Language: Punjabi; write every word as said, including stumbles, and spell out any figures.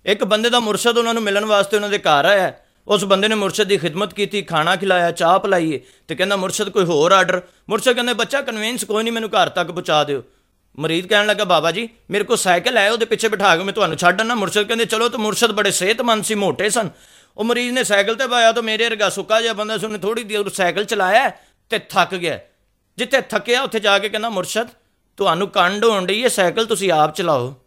ਇੱਕ ਬੰਦੇ ਦਾ ਮੁਰਸ਼ਦ ਉਹਨਾਂ ਨੂੰ ਮਿਲਣ ਵਾਸਤੇ ਉਹਨਾਂ ਦੇ ਘਰ ਆਇਆ। ਉਸ ਬੰਦੇ ਨੇ ਮੁਰਸ਼ਦ ਦੀ ਖਿਦਮਤ ਕੀਤੀ, ਖਾਣਾ ਖਿਲਾਇਆ, ਚਾਹ ਪਿਲਾਈਏ, ਅਤੇ ਕਹਿੰਦਾ ਮੁਰਸ਼ਦ ਕੋਈ ਹੋਰ ਆਰਡਰ। ਮੁਰਸ਼ਦ ਕਹਿੰਦੇ ਬੱਚਾ ਕਨਵੀਨਸ ਕੋਈ ਨਹੀਂ, ਮੈਨੂੰ ਘਰ ਤੱਕ ਪਹੁੰਚਾ ਦਿਓ। ਮਰੀਦ ਕਹਿਣ ਲੱਗਾ ਬਾਬਾ ਜੀ ਮੇਰੇ ਕੋਲ ਸਾਈਕਲ ਹੈ, ਉਹਦੇ ਪਿੱਛੇ ਬਿਠਾ ਕੇ ਮੈਂ ਤੁਹਾਨੂੰ ਛੱਡ ਆਉਣਾ। ਮੁਰਸ਼ਦ ਕਹਿੰਦੇ ਚਲੋ। ਤਾਂ ਮੁਰਸ਼ਦ ਬੜੇ ਸਿਹਤਮੰਦ ਸੀ, ਮੋਟੇ ਸਨ। ਉਹ ਮਰੀਜ਼ ਨੇ ਸਾਈਕਲ 'ਤੇ ਪਾਇਆ ਤਾਂ ਮੇਰੇ ਵਰਗਾ ਸੁੱਕਾ ਜਿਹਾ ਬੰਦਾ ਸੀ, ਉਹਨੇ ਥੋੜ੍ਹੀ ਦੇਰ ਸਾਈਕਲ ਚਲਾਇਆ ਅਤੇ ਥੱਕ ਗਿਆ। ਜਿੱਥੇ ਥੱਕਿਆ ਉੱਥੇ ਜਾ ਕੇ ਕਹਿੰਦਾ ਮੁਰਸ਼ਦ ਤੁਹਾਨੂੰ ਕੰਡ ਹੋਣ ਡਈ ਹੈ, ਸਾਈਕਲ ਤੁਸੀਂ ਆਪ ਚਲਾਓ।